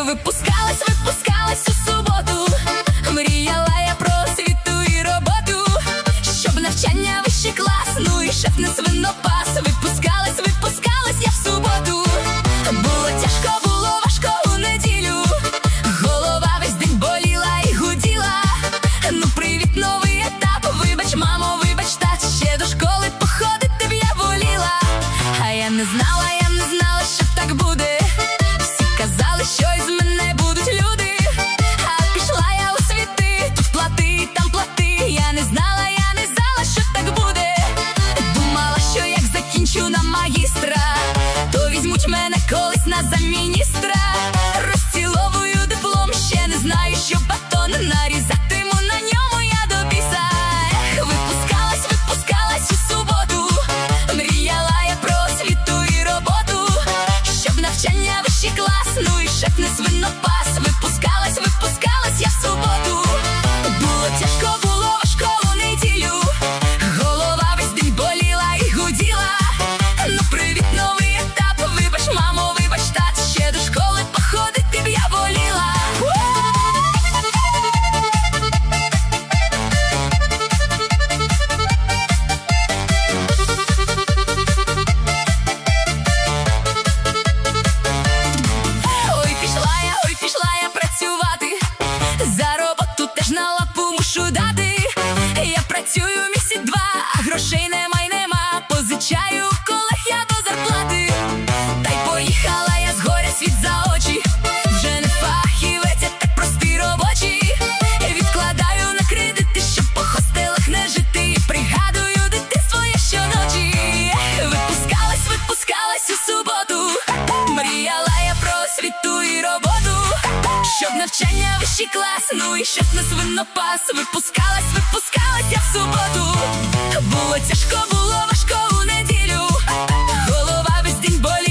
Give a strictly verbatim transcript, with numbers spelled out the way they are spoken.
Випускалась, випускалась у суботу, мріяла я про освіту і роботу, щоб навчання вищий клас, ну і шеф не свинопас. Випускалась, випускалась я в суботу. Було тяжко, було важко у неділю, голова весь день боліла і гуділа. Ну привіт, новий етап, вибач, мамо, вибач, тат, ще до школи походити б я воліла. А я не знала, я не знала, що так буде. Всі казали, що із мене будуть люди. А пішла я у світи, тут плати, там плати. Я не знала, я не знала, що так буде. Думала, що як закінчу на магістра, то візьмуть мене колись на замміністра. Розціловую диплом, ще не знаю, що батон нарізатиму на ньому я до біса. Ех, випускалась, випускалась у суботу, мріяла я про освіту і роботу, щоб навчання вищий клас, ну і шеф не свинопас. Випускалась, випускалась я в суботу. Було тяжко, було важко у неділю, голова весь день боліла і гуділа. Ну привіт, новий етап, вибач, мамо, вибач, тат, ще до школи походити б я воліла. Ой, пішла я, ой, пішла я працювати, за роботу теж на лапу мушу дати. Я працюю місяць два, а грошей нема й нема. Позичаю у колег я до зарплати. Та й поїхала я з горя світ за очі. Вже не фахівець, а так простий робочий. Відкладаю на кредити, щоб по хостелах не жити. Пригадую дитинство я щоночі. Ех, випускалась, випускалась у суботу, мріяла я про освіту і роботу, щоб навчання вищий клас, ну і шеф не свинопас. Випускалась, випускалась я в суботу. Було тяжко, було важко у неділю, голова весь день боліла